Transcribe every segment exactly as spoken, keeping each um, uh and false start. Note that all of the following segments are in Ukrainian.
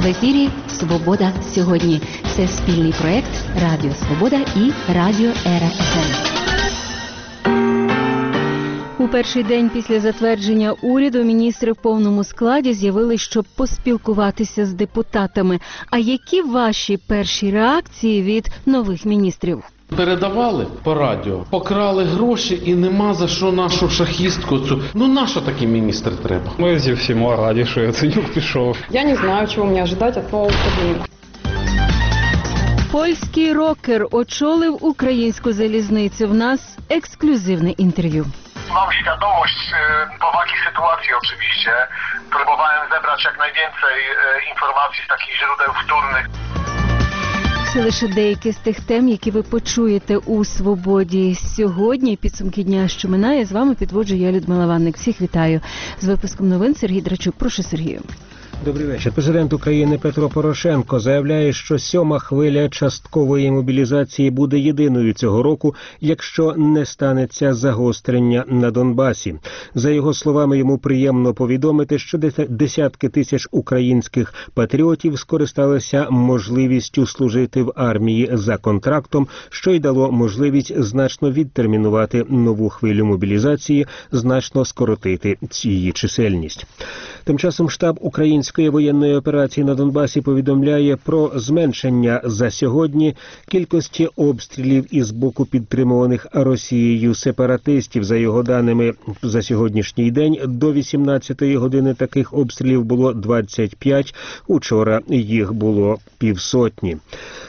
ефірі «Свобода сьогодні». Це спільний проєкт Радіо Свобода і Радіо Ера еф ем. У перший день після затвердження уряду міністри в повному складі з'явились, щоб поспілкуватися з депутатами. А які ваші перші реакції від нових міністрів? Передавали по радіо, покрали гроші і нема за що нашу шахістку цю. Ну, на що такий міністр треба? Ми зі всіма раді, що Яценюк пішов. Я не знаю, чого мені чекати від нового кабінету. Польський рокер очолив українську залізницю. В нас ексклюзивне інтерв'ю. Mam świadomość powagi sytuacji oczywiście. Próbowałem zebrać jak najwięcej informacji z takich źródeł wtórnych. Це лише деякі з тих тем, які ви почуєте у «Свободі». Сьогодні, підсумки дня, що минає, з вами підводжу я, Людмила Ванник. Всіх вітаю. З випуском новин Сергій Драчук. Прошу, Сергію. Добрий вечір. Президент України Петро Порошенко заявляє, що сьома хвиля часткової мобілізації буде єдиною цього року, якщо не станеться загострення на Донбасі. За його словами, йому приємно повідомити, що десятки тисяч українських патріотів скористалися можливістю служити в армії за контрактом, що й дало можливість значно відтермінувати нову хвилю мобілізації, значно скоротити її чисельність. Тим часом штаб української воєнної операції на Донбасі повідомляє про зменшення за сьогодні кількості обстрілів із боку підтримуваних Росією сепаратистів. За його даними, за сьогоднішній день до вісімнадцятої години таких обстрілів було двадцять п'ять, учора їх було півсотні.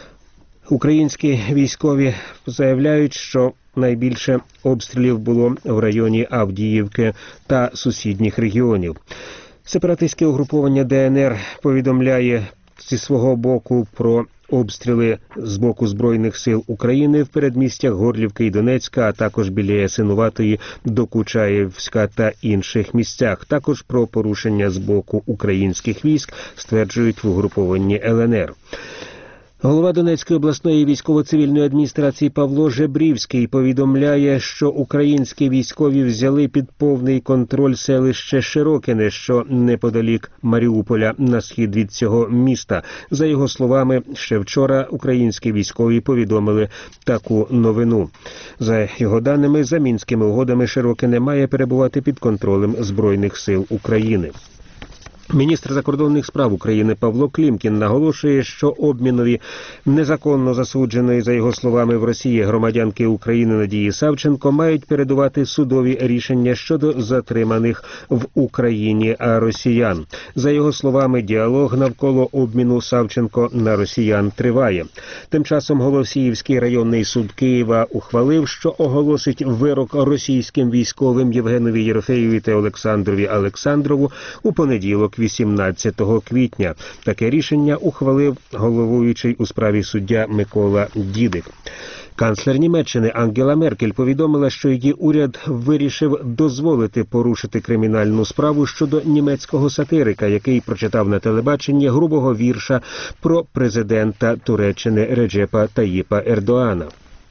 Українські військові заявляють, що найбільше обстрілів було в районі Авдіївки та сусідніх регіонів. Сепаратистське угруповання Де Ен Ер повідомляє зі свого боку про обстріли з боку Збройних сил України в передмістях Горлівки і Донецька, а також біля Ясинуватої, Докучаєвська та інших місцях. Також про порушення з боку українських військ стверджують в угрупованні Ел Ен Ер. Голова Донецької обласної військово-цивільної адміністрації Павло Жебрівський повідомляє, що українські військові взяли під повний контроль селище Широкине, що неподалік Маріуполя, на схід від цього міста. За його словами, ще вчора українські військові повідомили таку новину. За його даними, за Мінськими угодами Широкине має перебувати під контролем Збройних сил України. Міністр закордонних справ України Павло Клімкін наголошує, що обмінові незаконно засудженої, за його словами, в Росії громадянки України Надії Савченко мають передувати судові рішення щодо затриманих в Україні росіян. За його словами, діалог навколо обміну Савченко на росіян триває. Тим часом Голосіївський районний суд Києва ухвалив, що оголосить вирок російським військовим Євгенові Єрофеєві та Олександрові Олександрову у понеділок, вісімнадцятого квітня. Таке рішення ухвалив головуючий у справі суддя Микола Дідик. Канцлер Німеччини Ангела Меркель повідомила, що її уряд вирішив дозволити порушити кримінальну справу щодо німецького сатирика, який прочитав на телебаченні грубого вірша про президента Туреччини Реджепа Таїпа Ердоана.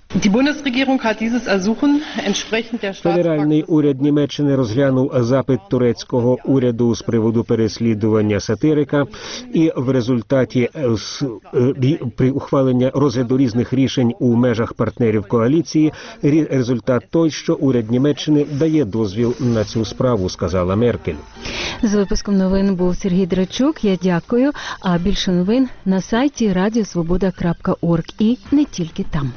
Федеральний уряд Німеччини розглянув запит турецького уряду з приводу переслідування сатирика, і в результаті при ухваленні розгляду різних рішень у межах партнерів коаліції результат той, що уряд Німеччини дає дозвіл на цю справу, сказала Меркель. З випуском новин був Сергій Драчук. Я дякую. А більше новин на сайті радіо свобода крапка орг і не тільки там.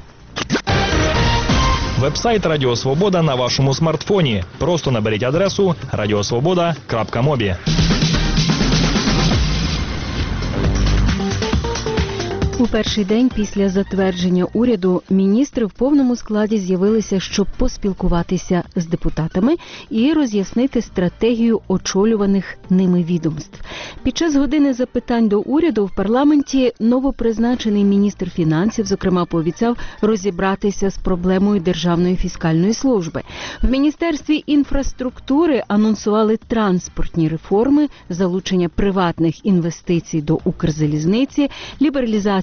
Веб-сайт Радіо Свобода на вашому смартфоні. Просто наберіть адресу радіосвобода крапка мобі. У перший день після затвердження уряду міністри в повному складі з'явилися, щоб поспілкуватися з депутатами і роз'яснити стратегію очолюваних ними відомств. Під час години запитань до уряду в парламенті новопризначений міністр фінансів, зокрема, пообіцяв розібратися з проблемою Державної фіскальної служби. В Міністерстві інфраструктури анонсували транспортні реформи, залучення приватних інвестицій до Укрзалізниці, лібералізацію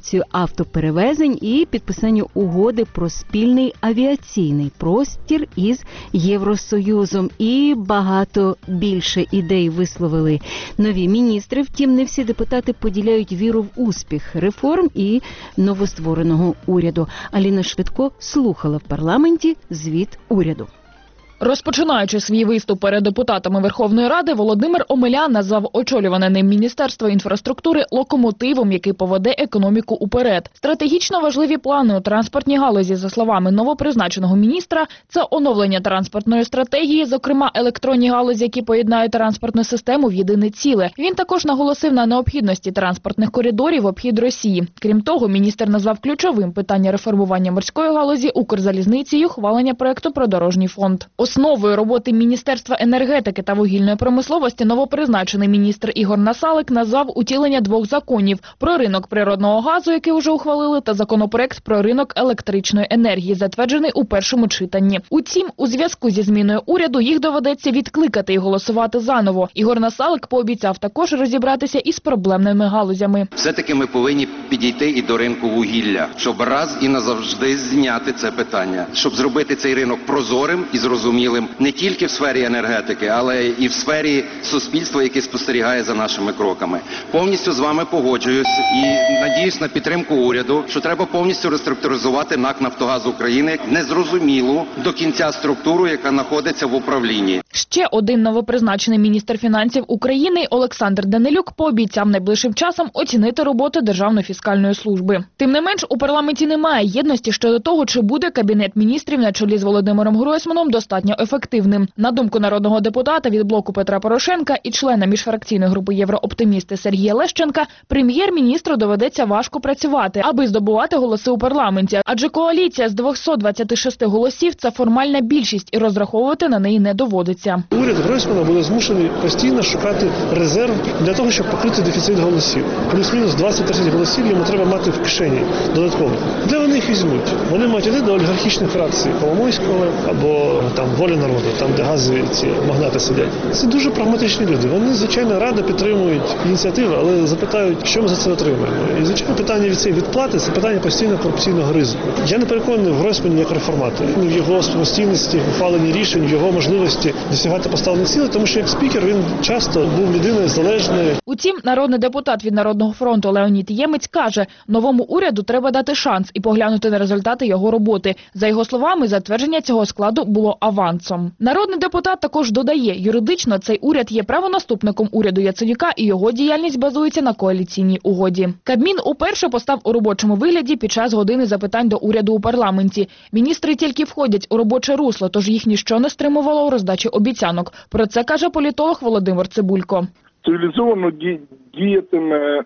організацію автоперевезень і підписанню угоди про спільний авіаційний простір із Євросоюзом. І багато більше ідей висловили нові міністри. Втім, не всі депутати поділяють віру в успіх реформ і новоствореного уряду. Аліна Швидко слухала в парламенті звіт уряду. Розпочинаючи свій виступ перед депутатами Верховної Ради, Володимир Омелян назвав очолюване ним Міністерство інфраструктури локомотивом, який поведе економіку уперед. Стратегічно важливі плани у транспортній галузі, за словами новопризначеного міністра, це оновлення транспортної стратегії, зокрема електронні галузі, які поєднають транспортну систему в єдине ціле. Він також наголосив на необхідності транспортних коридорів в обхід Росії. Крім того, міністр назвав ключовим питання реформування морської галузі, Укрзалізниці і ухвалення проекту про дорожній фонд. Основою роботи Міністерства енергетики та вугільної промисловості новопризначений міністр Ігор Насалик назвав утілення двох законів – про ринок природного газу, який вже ухвалили, та законопроект про ринок електричної енергії, затверджений у першому читанні. Утім, у зв'язку зі зміною уряду їх доведеться відкликати і голосувати заново. Ігор Насалик пообіцяв також розібратися із проблемними галузями. Все-таки ми повинні підійти і до ринку вугілля, щоб раз і назавжди зняти це питання, щоб зробити цей ринок прозорим і зрозумілим не тільки в сфері енергетики, але і в сфері суспільства, яке спостерігає за нашими кроками. Повністю з вами погоджуюсь і надіюсь на підтримку уряду, що треба повністю реструктуризувати НАК «Нафтогаз України», незрозумілу до кінця структуру, яка знаходиться в управлінні. Ще один новопризначений міністр фінансів України Олександр Данилюк пообіцяв найближчим часом оцінити роботу Державної фіскальної служби. Тим не менш, у парламенті немає єдності щодо того, чи буде Кабінет міністрів на чолі з Володимиром Гройсманом достатньо ефективним. На думку народного депутата від блоку Петра Порошенка і члена міжфракційної групи «Єврооптимісти» Сергія Лещенка, прем'єр-міністру доведеться важко працювати, аби здобувати голоси у парламенті. Адже коаліція з двохсот двадцяти шести голосів – це формальна більшість, і розраховувати на неї не доводиться. Уряд Гройсмана буде змушений постійно шукати резерв для того, щоб покрити дефіцит голосів. Плюс-мінус двадцять-тридцять голосів йому треба мати в кишені додатково. Де вони їх візьмуть? Вони мають йти до олігархічних фракцій Коломойського або там «Волі народу», там де газові ці магнати сидять. Це дуже прагматичні люди. Вони, звичайно, радо підтримують ініціативи, але запитають, що ми за це отримаємо. І, звичайно, питання від цієї відплати – це питання постійно корупційного ризику. Я не переконаний в Гройсмані як реформаторі, в його самостійності, ухваленні рішень, в його можливості досягати поставлених цілей, тому що як спікер він часто був людиною залежною. Утім, народний депутат від Народного фронту Леонід Ємець каже, новому уряду треба дати шанс і поглянути на результати його роботи. За його словами, затвердження цього складу було авансом. Народний депутат також додає, юридично цей уряд є правонаступником уряду Яценюка і його діяльність базується на коаліційній угоді. Кабмін уперше постав у робочому вигляді під час години запитань до уряду у парламенті. Міністри тільки входять у робоче русло, тож їх ніщо не стримувало у роздачі обіцянок. Про це каже політолог Володимир Цибулько. Цивілізовано діятиме е,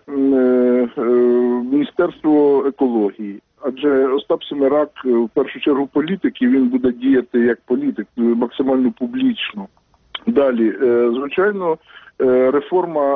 е, Міністерство екології. Адже Остап Семерак в першу чергу політик, і він буде діяти як політик, максимально публічно. Далі, звичайно, реформа,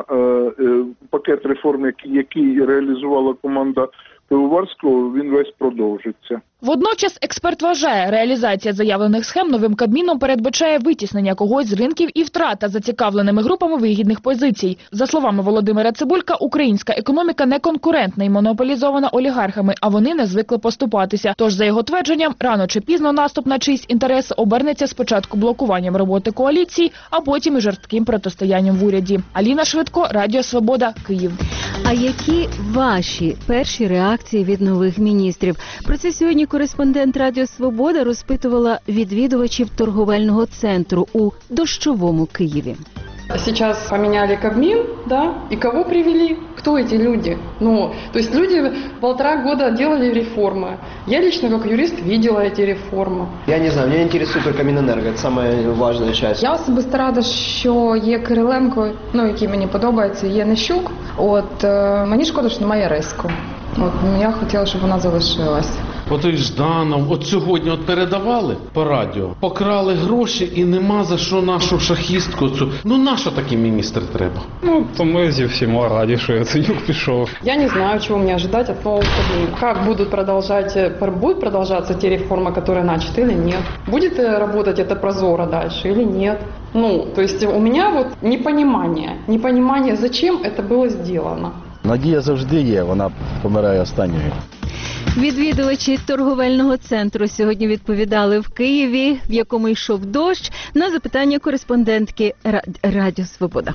пакет реформ, який реалізувала команда Пивоварського, він весь продовжиться. Водночас експерт вважає, реалізація заявлених схем новим Кабміном передбачає витіснення когось з ринків і втрата зацікавленими групами вигідних позицій. За словами Володимира Цибулька, українська економіка не конкурентна і монополізована олігархами, а вони не звикли поступатися. Тож, за його твердженням, рано чи пізно наступ на чийсь інтерес обернеться спочатку блокуванням роботи коаліції, а потім і жорстким протистоянням в уряді. Аліна Швидко, Радіо Свобода, Київ. А які ваші перші реакції від нових міністрів? Про це сьогодні кореспондент Радіо Свобода розпитувала відвідувачів торговельного центру у дощовому Києві. Сейчас поменяли Кабмин, да, и кого привели? Кто эти люди? Ну, то есть люди полтора года делали реформы. Я лично, как юрист, видела эти реформы. Я не знаю, меня интересует только Минэнерго, это самая важная часть. Я особисто рада, що є Кириленко, ну, який мені подобається, є Нищук. От, е, мені шкода, що немає Ресько. От, я хотіла, щоб вона залишилась. От і Жданов, от сьогодні от передавали по радіо, покрали гроші і нема за що нашу шахістку цю. Ну нащо такий міністр треба? Ну, то ми зі всіма раді, що Яценюк пішов. Я не знаю, чего мне ожидать от нового Кабмина. Как будут продолжать, будут продолжаться те реформы, которые начаты или нет? Будет работать это прозоро дальше или нет? Ну, то есть у меня вот непонимание, непонимание, зачем это было сделано. Надія завжди є, вона помирає останньою. Відвідувачі торговельного центру сьогодні відповідали в Києві, в якому йшов дощ, на запитання кореспондентки Радіо Свобода.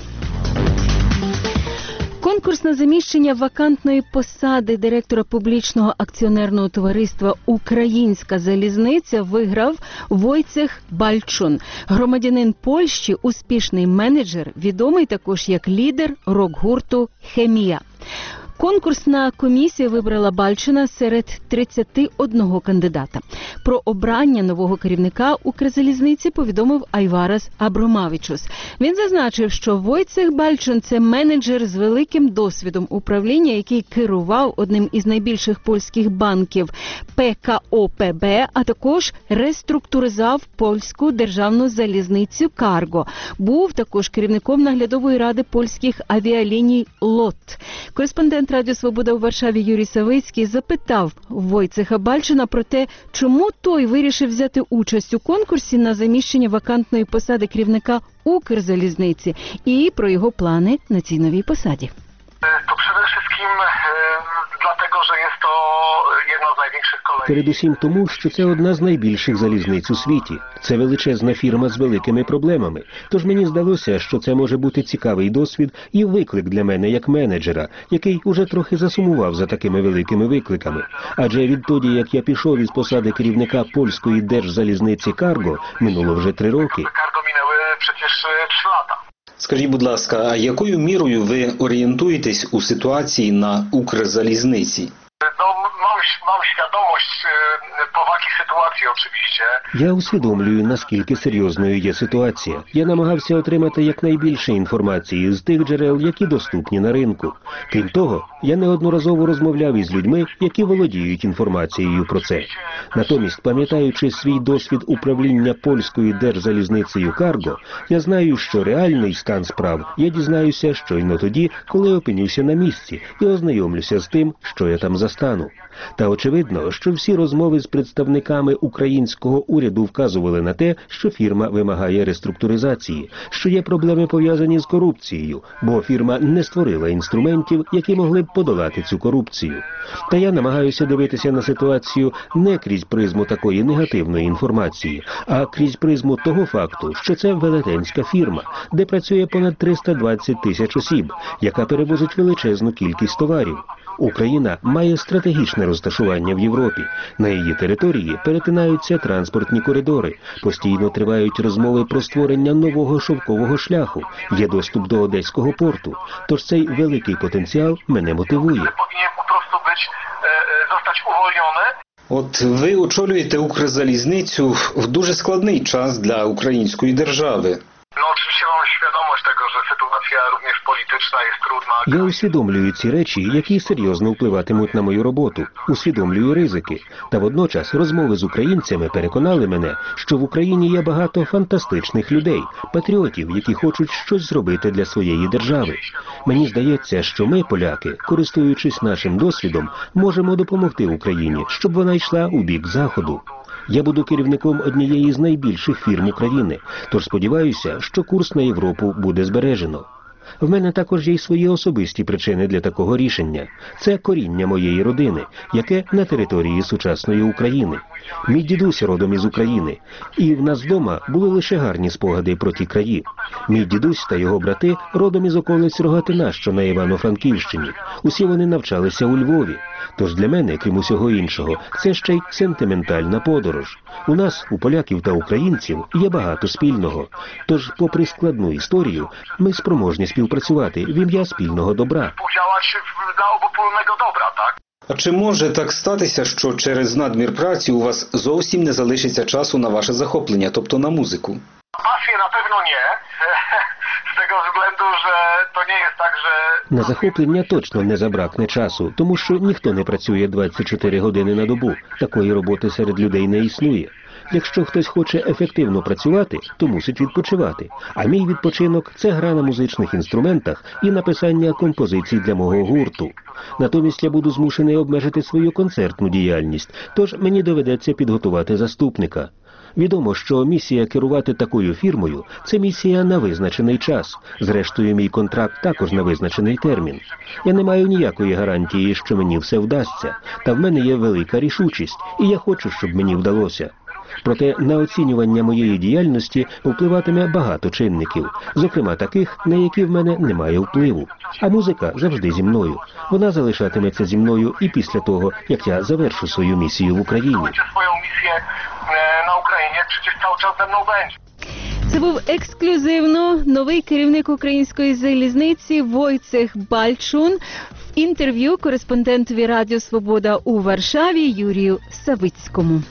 Конкурс на заміщення вакантної посади директора публічного акціонерного товариства «Українська залізниця» виграв Войцех Бальчун. Громадянин Польщі, успішний менеджер, відомий також як лідер рок-гурту «Хемія». Конкурсна комісія вибрала Бальчуна серед тридцяти одного кандидата. Про обрання нового керівника Укрзалізниці повідомив Айварас Абромавичус. Він зазначив, що Войцех Бальчун – це менеджер з великим досвідом управління, який керував одним із найбільших польських банків Пе Ка О Пе Бе, а також реструктуризував польську державну залізницю «Карго». Був також керівником наглядової ради польських авіаліній «Лот». Кореспондент Радіо Свобода у Варшаві Юрій Савицький запитав Войцеха Бальчуна про те, чому той вирішив взяти участь у конкурсі на заміщення вакантної посади керівника Укрзалізниці і про його плани на цій новій посаді. To przede wszystkim e, dlatego, że jest to jedna z największych kolei. Передусім тому, що це одна з найбільших залізниць у світі. Це величезна фірма з великими проблемами. Тож мені здалося, що це може бути цікавий досвід і виклик для мене як менеджера, який уже трохи засумував за такими великими викликами. Адже відтоді, як я пішов із посади керівника польської держзалізниці «Карго», минуло вже три роки. Cargo minęły przecież trzy lata. Скажіть, будь ласка, а якою мірою ви орієнтуєтесь у ситуації на Укрзалізниці? No, mam, mam świadomość e, powagi sytuacji oczywiście. Я усвідомлюю, наскільки серйозною є ситуація. Я намагався отримати якнайбільше інформації з тих джерел, які доступні на ринку. Крім того, я неодноразово розмовляв із людьми, які володіють інформацією про це. Натомість, пам'ятаючи свій досвід управління польською держзалізницею «Карго», я знаю, що реальний стан справ я дізнаюся щойно тоді, коли опинюся на місці і ознайомлюся з тим, що я там застану. Та очевидно, що всі розмови з представниками українського уряду вказували на те, що фірма вимагає реструктуризації, що є проблеми пов'язані з корупцією, бо фірма не створила інструментів, які могли б подолати цю корупцію. Та я намагаюся дивитися на ситуацію не крізь призму такої негативної інформації, а крізь призму того факту, що це велетенська фірма, де працює понад триста двадцять тисяч осіб, яка перевозить величезну кількість товарів. Україна має стратегічне розташування в Європі. На її території перетинаються транспортні коридори, постійно тривають розмови про створення нового шовкового шляху, є доступ до Одеського порту. Тож цей великий потенціал мене мотивує. От ви очолюєте Укрзалізницю в дуже складний час для української держави. No oczywiście mamy świadomość tego, że sytuacja również polityczna jest trudna. Я усвідомлюю ці речі, які серйозно впливатимуть на мою роботу, усвідомлюю ризики. Та водночас розмови з українцями переконали мене, що в Україні є багато фантастичних людей, патріотів, які хочуть щось зробити для своєї держави. Мені здається, що ми, поляки, користуючись нашим досвідом, можемо допомогти Україні, щоб вона йшла у бік Заходу. Я буду керівником однієї з найбільших фірм України, тож сподіваюся, що курс на Європу буде збережено. В мене також є й свої особисті причини для такого рішення. Це коріння моєї родини, яке на території сучасної України. Мій дідусь родом із України, і в нас вдома були лише гарні спогади про ті краї. Мій дідусь та його брати родом із околиць Рогатина, що на Івано-Франківщині. Усі вони навчалися у Львові. Тож для мене, крім усього іншого, це ще й сентиментальна подорож. У нас, у поляків та українців, є багато спільного. Тож, попри складну історію, ми спроможні співпрацювати в ім'я спільного добра. А чи може так статися, що через надмір праці у вас зовсім не залишиться часу на ваше захоплення, тобто на музику? Pasji na pewno nie, z tego względu, że to nie jest tak, że... На захоплення точно не забракне часу, тому що ніхто не працює двадцять чотири години на добу. Такої роботи серед людей не існує. Якщо хтось хоче ефективно працювати, то мусить відпочивати. А мій відпочинок – це гра на музичних інструментах і написання композицій для мого гурту. Натомість я буду змушений обмежити свою концертну діяльність, тож мені доведеться підготувати заступника. Відомо, що місія керувати такою фірмою – це місія на визначений час. Зрештою, мій контракт також на визначений термін. Я не маю ніякої гарантії, що мені все вдасться. Та в мене є велика рішучість, і я хочу, щоб мені вдалося. Проте на оцінювання моєї діяльності впливатиме багато чинників, зокрема таких, на які в мене немає впливу. А музика завжди зі мною. Вона залишатиметься зі мною і після того, як я завершу свою місію в Україні. на Україні, przecież cały czas ze mną będzie. Це був ексклюзивно новий керівник української залізниці Войцех Бальчун в інтерв'ю кореспондентові Радіо Свобода у Варшаві Юрію Савицькому.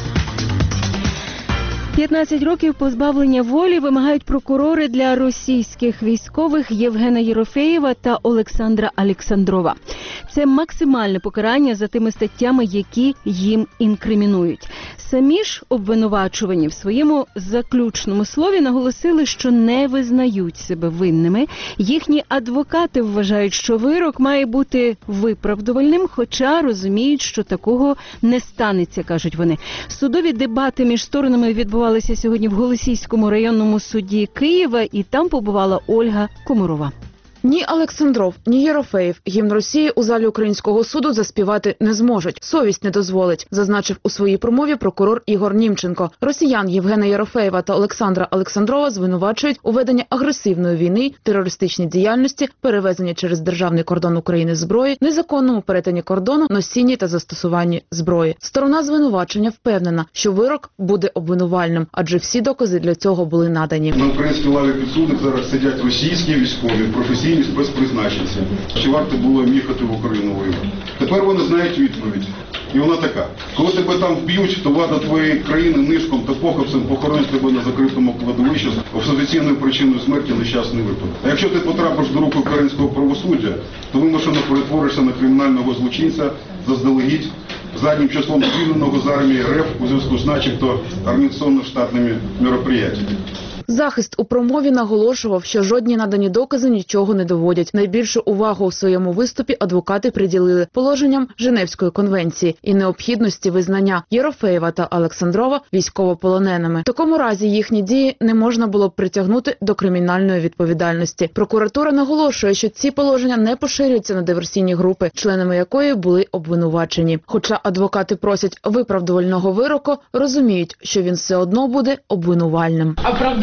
п'ятнадцять років позбавлення волі вимагають прокурори для російських військових Євгена Єрофеєва та Олександра Олександрова. Це максимальне покарання за тими статтями, які їм інкримінують. Самі ж обвинувачувані в своєму заключному слові наголосили, що не визнають себе винними. Їхні адвокати вважають, що вирок має бути виправдувальним, хоча розуміють, що такого не станеться, кажуть вони. Судові дебати між сторонами відбувалися сьогодні в Голосіївському районному суді Києва, і там побувала Ольга Комарова. Ні Олександров, ні Єрофеєв гімн Росії у залі українського суду заспівати не зможуть. Совість не дозволить, зазначив у своїй промові прокурор Ігор Німченко. Росіян Євгена Єрофеєва та Олександра Олександрова звинувачують у веденні агресивної війни, терористичній діяльності, перевезенні через державний кордон України зброї, незаконному перетині кордону, носінні та застосуванні зброї. Сторона звинувачення впевнена, що вирок буде обвинувальним, адже всі докази для цього були надані. На українській лаві підсудних зараз сидять російські військові, професійні спецпризначенці. Чи варто було їм їхати в Україну воювати? Тепер вони знають відповідь. І вона така. Коли тебе там вб'ють, то влада твоєї країни нишком та похапцем похоронить тебе на закритому кладовищі з офіційною причиною смерті нещасний випадок. А якщо ти потрапиш до рук українського правосуддя, то вимушено перетворишся на кримінального злочинця заздалегідь заднім числом звільненого з армії РФ у зв'язку з начебто організаційно-штатними мероприятиями. Захист у промові наголошував, що жодні надані докази нічого не доводять. Найбільшу увагу у своєму виступі адвокати приділили положенням Женевської конвенції і необхідності визнання Єрофеєва та Олександрова військовополоненими. В такому разі їхні дії не можна було б притягнути до кримінальної відповідальності. Прокуратура наголошує, що ці положення не поширюються на диверсійні групи, членами якої були обвинувачені. Хоча адвокати просять виправдувального вироку, розуміють, що він все одно буде обвинувальним.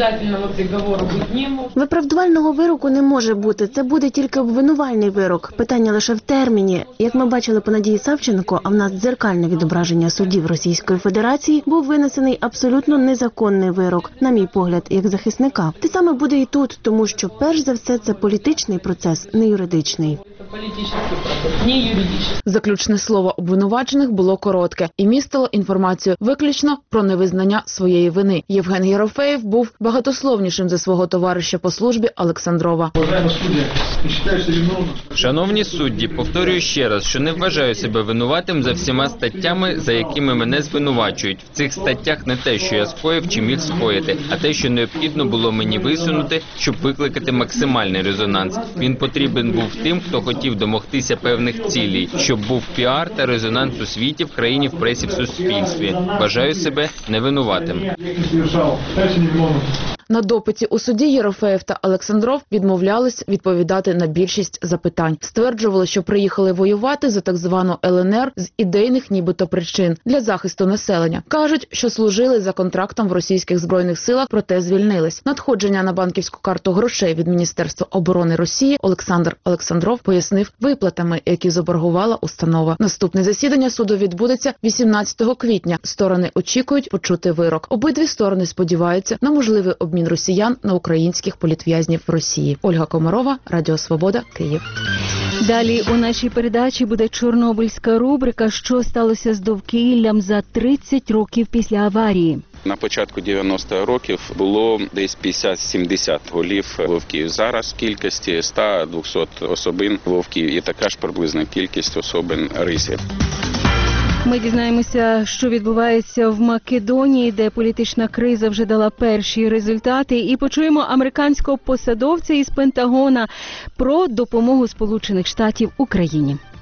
Виправдувального вироку не може бути. Це буде тільки обвинувальний вирок. Питання лише в терміні. Як ми бачили по Надії Савченко, а в нас дзеркальне відображення судів Російської Федерації, був винесений абсолютно незаконний вирок, на мій погляд, як захисника. Те саме буде і тут, тому що, перш за все, це політичний процес, не юридичний. Заключне слово обвинувачених було коротке і містило інформацію виключно про невизнання своєї вини. Євген Єрофеєв був багатословнішим за свого товариша по службі Олександрова. Шановні судді, повторюю ще раз, що не вважаю себе винуватим за всіма статтями, за якими мене звинувачують. В цих статтях не те, що я скоїв чи міг скоїти, а те, що необхідно було мені висунути, щоб викликати максимальний резонанс. Він потрібен був тим, хто хотів домогтися певних цілей, щоб був піар та резонанс у світі, в країні, в пресі, в суспільстві. Вважаю себе невинуватим. На допиті у суді Єрофеєв та Олександров відмовлялись відповідати на більшість запитань. Стверджували, що приїхали воювати за так звану Л Н Р з ідейних нібито причин для захисту населення. Кажуть, що служили за контрактом в російських збройних силах, проте звільнились. Надходження на банківську карту грошей від Міністерства оборони Росії Олександр Олександров пояснив виплатами, які заборгувала установа. Наступне засідання суду відбудеться вісімнадцятого квітня. Сторони очікують почути вирок. Обидві сторони сподіваються на можливий обмін росіян на українських політв'язнів в Росії. Ольга Комарова, Радіо Свобода, Київ. Далі у нашій передачі буде чорнобильська рубрика «Що сталося з довкіллям за тридцять років після аварії». На початку дев'яностих років було десь п'ятдесят-сімдесят голів вовків. Зараз в кількості сто-двісті особин вовків і така ж приблизна кількість особин рисів. Ми дізнаємося, що відбувається в Македонії, де політична криза вже дала перші результати, і почуємо американського посадовця із Пентагона про допомогу Сполучених Штатів Україні.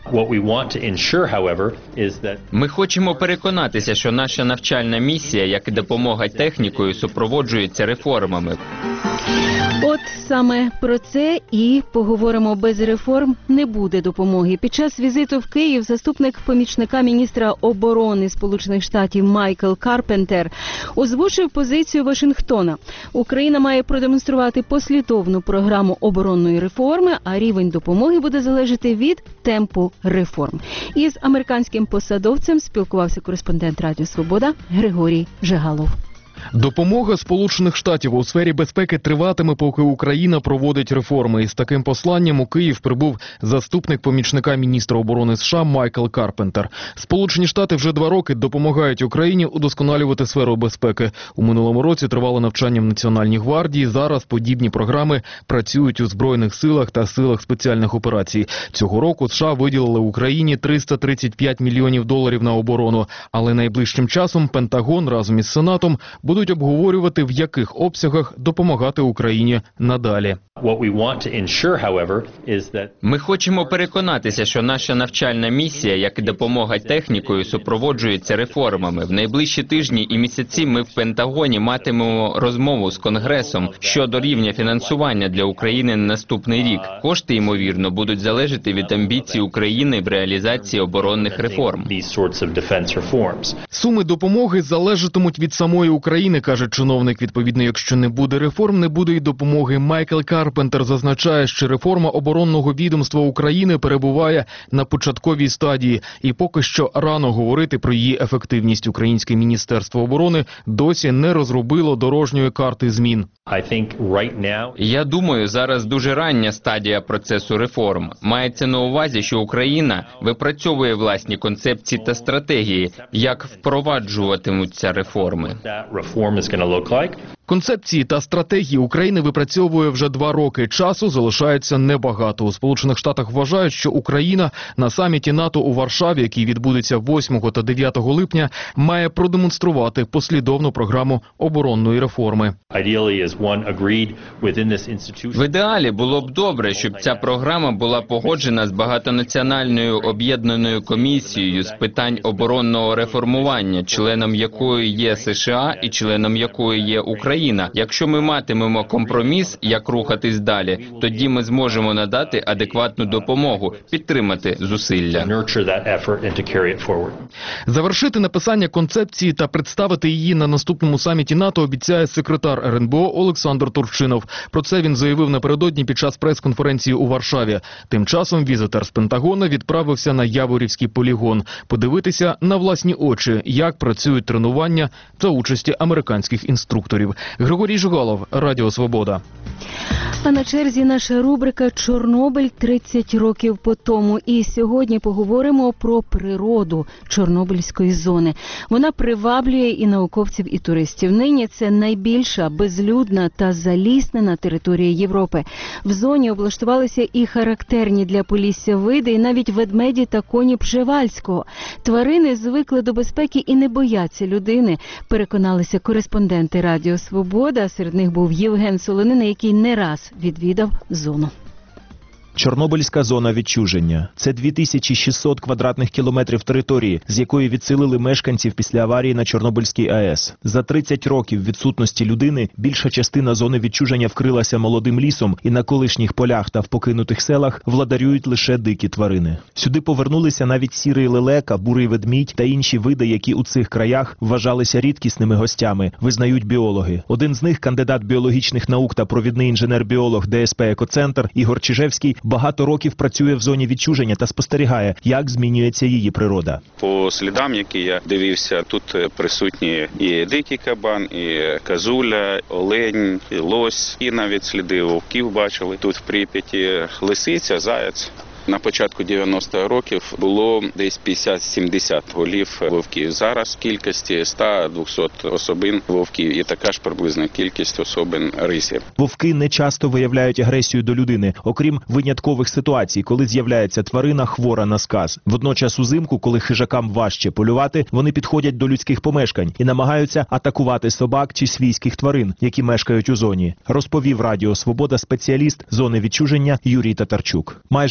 Ми хочемо переконатися, що наша навчальна місія, як і допомога технікою, супроводжується реформами. От саме про це і поговоримо. Без реформ не буде допомоги. Під час візиту в Київ заступник помічника міністра оборони Сполучених Штатів Майкл Карпентер озвучив позицію Вашингтона. Україна має продемонструвати послідовну програму оборонної реформи, а рівень допомоги буде залежати від темпу реформ. Із американським посадовцем спілкувався кореспондент Радіо Свобода Григорій Жигалов. Допомога Сполучених Штатів у сфері безпеки триватиме, поки Україна проводить реформи. І з таким посланням у Київ прибув заступник помічника міністра оборони США Майкл Карпентер. Сполучені Штати вже два роки допомагають Україні удосконалювати сферу безпеки. У минулому році тривало навчання в Національній гвардії. Зараз подібні програми працюють у Збройних силах та силах спеціальних операцій. Цього року США виділили Україні триста тридцять п'ять мільйонів доларів на оборону. Але найближчим часом Пентагон разом із Сенатом будуть обговорювати, в яких обсягах допомагати Україні надалі. Ми хочемо переконатися, що наша навчальна місія, як і допомога технікою, супроводжується реформами. В найближчі тижні і місяці ми в Пентагоні матимемо розмову з Конгресом щодо рівня фінансування для України на наступний рік. Кошти, ймовірно, будуть залежати від амбіцій України в реалізації оборонних реформ. Суми допомоги залежатимуть від самої України, каже чиновник. Відповідно, якщо не буде реформ, не буде й допомоги. Майкл Карпентер зазначає, що реформа оборонного відомства України перебуває на початковій стадії. І поки що рано говорити про її ефективність. Українське Міністерство оборони досі не розробило дорожньої карти змін. Я думаю, зараз дуже рання стадія процесу реформ. Мається на увазі, що Україна випрацьовує власні концепції та стратегії, як впроваджуватимуться реформи. Концепції та стратегії України випрацьовує вже два роки. Часу залишається небагато. У Сполучених Штатах вважають, що Україна на саміті НАТО у Варшаві, який відбудеться восьмого та дев'ятого липня, має продемонструвати послідовну програму оборонної реформи. В ідеалі було б добре, щоб ця програма була погоджена з багатонаціональною об'єднаною комісією з питань оборонного реформування, членом якої є США і членом якої є Україна. Якщо ми матимемо компроміс, як рухатись далі, тоді ми зможемо надати адекватну допомогу, підтримати зусилля. Завершити написання концепції та представити її на наступному саміті НАТО обіцяє секретар ер ен бе о Олександр Турчинов. Про це він заявив напередодні під час прес-конференції у Варшаві. Тим часом візитер з Пентагона відправився на Яворівський полігон подивитися на власні очі, як працюють тренування за участі американських інструкторів. Григорій Жигалов, Радіо Свобода. А на черзі наша рубрика «Чорнобиль тридцять років по тому». І сьогодні поговоримо про природу Чорнобильської зони. Вона приваблює і науковців, і туристів. Нині це найбільша безлюдна та заліснена територія Європи. В зоні облаштувалися і характерні для Полісся види, і навіть ведмеді та коні Пжевальського. Тварини звикли до безпеки і не бояться людини, переконалися кореспонденти Радіо Свобода. Серед них був Євген Солонина, який не раз відвідав зону. Чорнобильська зона відчуження – це дві тисячі шістсот квадратних кілометрів території, з якої відселили мешканців після аварії на Чорнобильській АЕС. За тридцять років відсутності людини більша частина зони відчуження вкрилася молодим лісом, і на колишніх полях та в покинутих селах владарюють лише дикі тварини. Сюди повернулися навіть сірий лелека, бурий ведмідь та інші види, які у цих краях вважалися рідкісними гостями, визнають біологи. Один з них – кандидат біологічних наук та провідний інженер-біолог де ес пе «Екоцентр» Ігор Чижевський – багато років працює в зоні відчуження та спостерігає, як змінюється її природа. По слідам, які я дивився, тут присутні і дикий кабан, і козуля, олень, і лось, і навіть сліди вовків бачили. Тут в Прип'яті лисиця, заяць. На початку дев'яностих років було десь п'ятдесят-сімдесят голів вовків. Зараз в кількості сто-двісті особин вовків і така ж приблизна кількість особин рисів. Вовки не часто виявляють агресію до людини, окрім виняткових ситуацій, коли з'являється тварина хвора на сказ. Водночас узимку, коли хижакам важче полювати, вони підходять до людських помешкань і намагаються атакувати собак чи свійських тварин, які мешкають у зоні, розповів Радіо Свобода спеціаліст зони відчуження Юрій Татарчук. Майже тридцять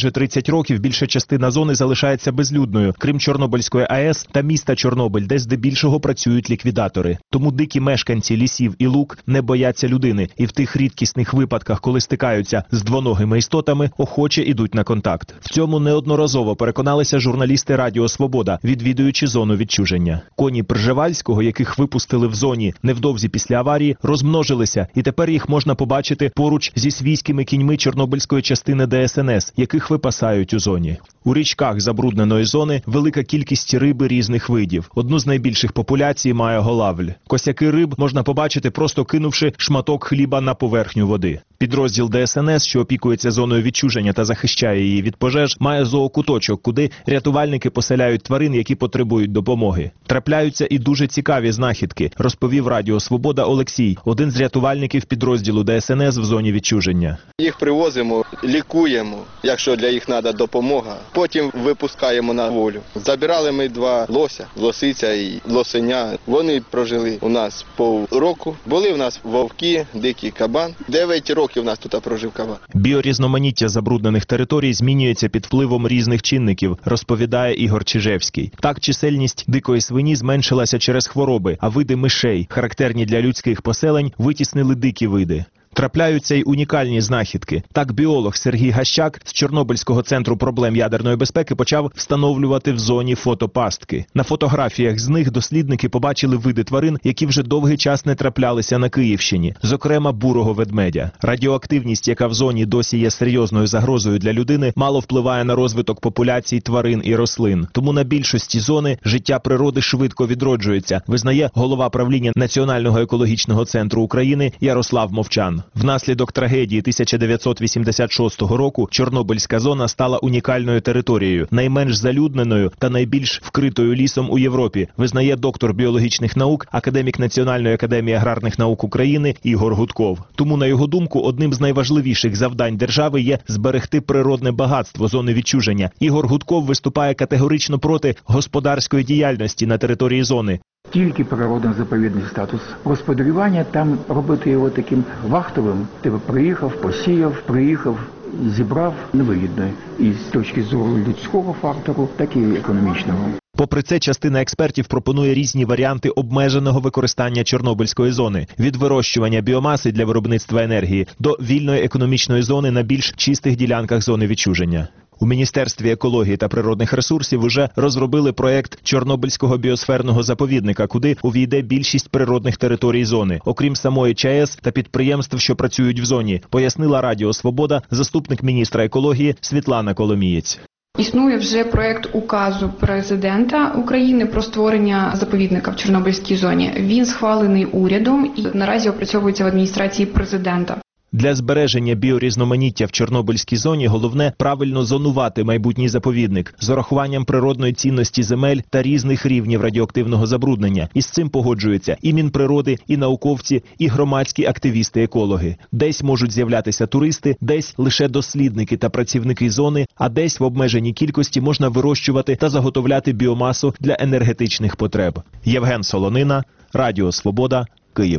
тридцять років більша частина зони залишається безлюдною, крім Чорнобильської АЕС та міста Чорнобиль, де здебільшого працюють ліквідатори. Тому дикі мешканці лісів і лук не бояться людини і в тих рідкісних випадках, коли стикаються з двоногими істотами, охоче ідуть на контакт. В цьому неодноразово переконалися журналісти Радіо Свобода, відвідуючи зону відчуження. Коні Пржевальського, яких випустили в зоні невдовзі після аварії, розмножилися, і тепер їх можна побачити поруч зі свійськими кіньми Чорнобильської частини Де Ес Ен Ес, яких випасають у зоні. У річках забрудненої зони велика кількість риби різних видів. Одну з найбільших популяцій має голавль. Косяки риб можна побачити, просто кинувши шматок хліба на поверхню води. Підрозділ Де Ес Ен Ес, що опікується зоною відчуження та захищає її від пожеж, має зоокуточок, куди рятувальники поселяють тварин, які потребують допомоги. Трапляються і дуже цікаві знахідки, розповів Радіо Свобода Олексій, один з рятувальників підрозділу Де Ес Ен Ес в зоні відчуження. Їх привозимо, лікуємо, якщо для їх треба допомога. Потім випускаємо на волю. Забирали ми два лося, лосиця і лосеня. Вони прожили у нас півроку. Були в нас вовки, дикий кабан. Дев'ять років у нас тут прожив кабан. Біорізноманіття забруднених територій змінюється під впливом різних чинників, розповідає Ігор Чижевський. Так, чисельність дикої свині зменшилася через хвороби, а види мишей, характерні для людських поселень, витіснили дикі види. Трапляються й унікальні знахідки. Так біолог Сергій Гащак з Чорнобильського центру проблем ядерної безпеки почав встановлювати в зоні фотопастки. На фотографіях з них дослідники побачили види тварин, які вже довгий час не траплялися на Київщині, зокрема бурого ведмедя. Радіоактивність, яка в зоні досі є серйозною загрозою для людини, мало впливає на розвиток популяцій тварин і рослин. Тому на більшості зони життя природи швидко відроджується, визнає голова правління Національного екологічного центру України Ярослав Мовчан. Внаслідок трагедії тисяча дев'ятсот вісімдесят шостого року Чорнобильська зона стала унікальною територією, найменш залюдненою та найбільш вкритою лісом у Європі, визнає доктор біологічних наук, академік Національної академії аграрних наук України Ігор Гудков. Тому, на його думку, одним з найважливіших завдань держави є зберегти природне багатство зони відчуження. Ігор Гудков виступає категорично проти господарської діяльності на території зони. Тільки природно-заповідний статус господарювання, там робити його таким вахтовим. Ти приїхав, посіяв, приїхав, зібрав, невигідно. І з точки зору людського фактору, так і економічного. Попри це, частина експертів пропонує різні варіанти обмеженого використання Чорнобильської зони – від вирощування біомаси для виробництва енергії до вільної економічної зони на більш чистих ділянках зони відчуження. У Міністерстві екології та природних ресурсів уже розробили проєкт Чорнобильського біосферного заповідника, куди увійде більшість природних територій зони, окрім самої ЧАЕС та підприємств, що працюють в зоні, пояснила Радіо Свобода заступник міністра екології Світлана Коломієць. Існує вже проєкт указу президента України про створення заповідника в Чорнобильській зоні. Він схвалений урядом і наразі опрацьовується в адміністрації президента. Для збереження біорізноманіття в Чорнобильській зоні головне правильно зонувати майбутній заповідник з урахуванням природної цінності земель та різних рівнів радіоактивного забруднення. І з цим погоджуються і Мінприроди, і науковці, і громадські активісти-екологи. Десь можуть з'являтися туристи, десь лише дослідники та працівники зони, а десь в обмеженій кількості можна вирощувати та заготовляти біомасу для енергетичних потреб. Євген Солонина, Радіо Свобода, Київ.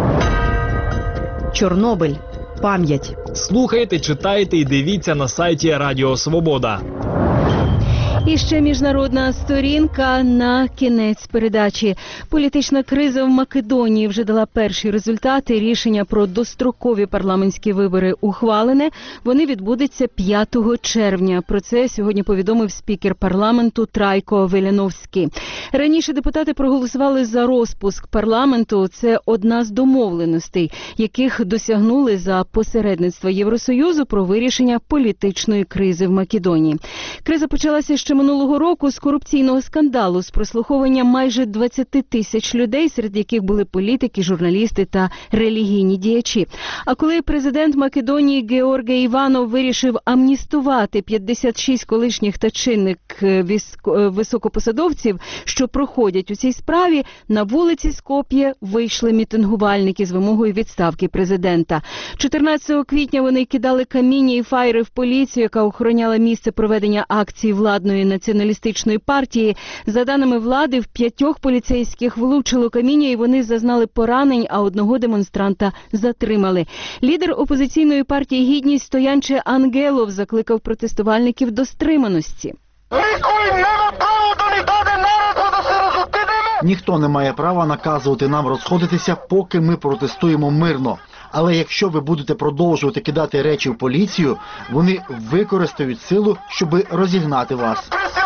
Чорнобиль. Пам'ять. Слухайте, читайте і дивіться на сайті Радіо Свобода. І ще міжнародна сторінка на кінець передачі. Політична криза в Македонії вже дала перші результати. Рішення про дострокові парламентські вибори ухвалене. Вони відбудуться п'ятого червня. Про це сьогодні повідомив спікер парламенту Трайко Веляновський. Раніше депутати проголосували за розпуск парламенту. Це одна з домовленостей, яких досягнули за посередництва Євросоюзу про вирішення політичної кризи в Македонії. Криза почалася ще минулого року з корупційного скандалу, з прослуховування майже двадцяти тисяч людей, серед яких були політики, журналісти та релігійні діячі. А коли президент Македонії Георгій Іванов вирішив амністувати п'ятдесят шість колишніх та чинних високопосадовців, що проходять у цій справі, на вулиці Скоп'є вийшли мітингувальники з вимогою відставки президента. чотирнадцятого квітня вони кидали каміння і фаєри в поліцію, яка охороняла місце проведення акції владної опозиційної націоналістичної партії. За даними влади, в п'ятьох поліцейських влучило каміння і вони зазнали поранень, а одного демонстранта затримали. Лідер опозиційної партії «Гідність» Стоянче Ангелов закликав протестувальників до стриманості. Ніхто не має права наказувати нам розходитися, поки ми протестуємо мирно. Але якщо ви будете продовжувати кидати речі в поліцію, вони використають силу, щоб розігнати вас.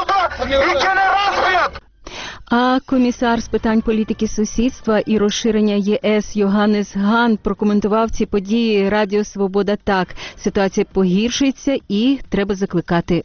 А комісар з питань політики сусідства і розширення ЄС Йоганнес Ган прокоментував ці події Радіо Свобода так: ситуація погіршується і треба закликати